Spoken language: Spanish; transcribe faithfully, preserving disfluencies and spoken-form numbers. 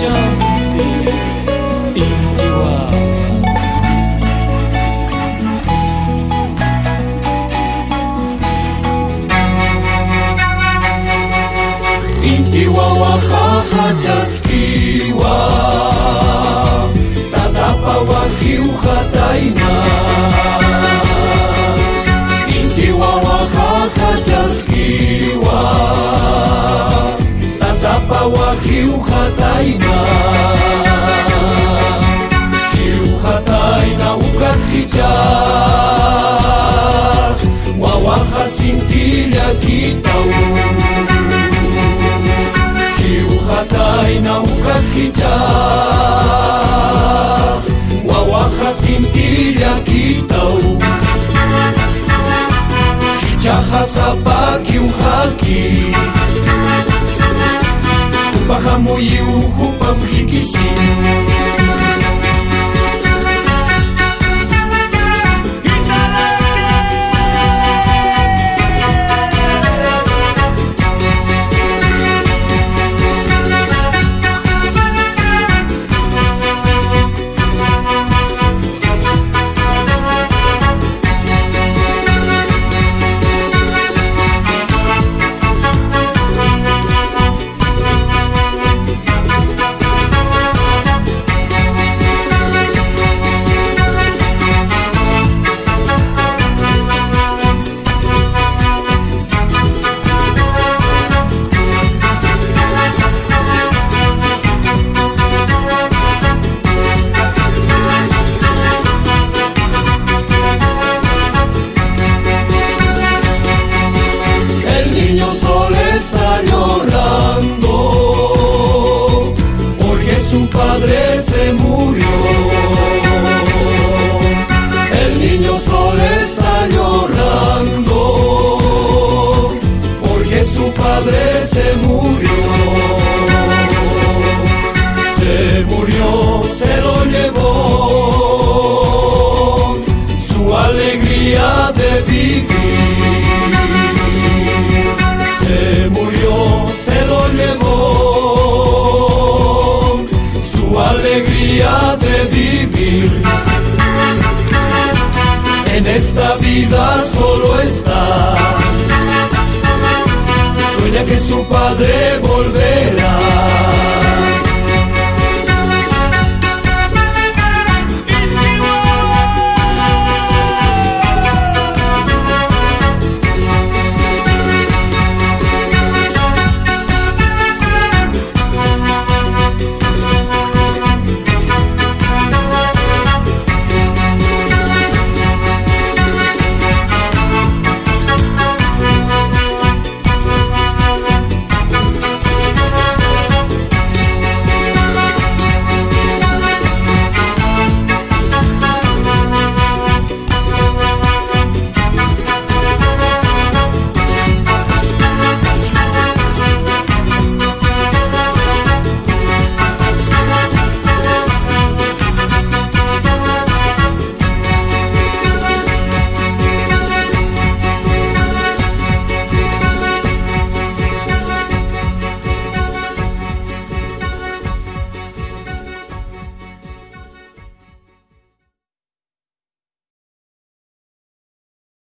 Chanti Intiwa. Intiwa wahaha chaskiwa, tatapa wahiu hataina. Intiwa wahaha chaskiwa, tatapa wahiu hataina. Hiu hataina ukat hijab, wawaha sintilia kitau. Hataina ukat hijab, wawaha sintilia kitau. Hijaha sapaki uhaki, upahamuyi uhupam hikisi. Su padre se murió. El niño sol está llorando porque su padre se murió. Se murió, se lo llevó su alegría de vivir. Se murió, se lo llevó su alegría de vivir. En esta vida solo está, sueña que su padre volverá.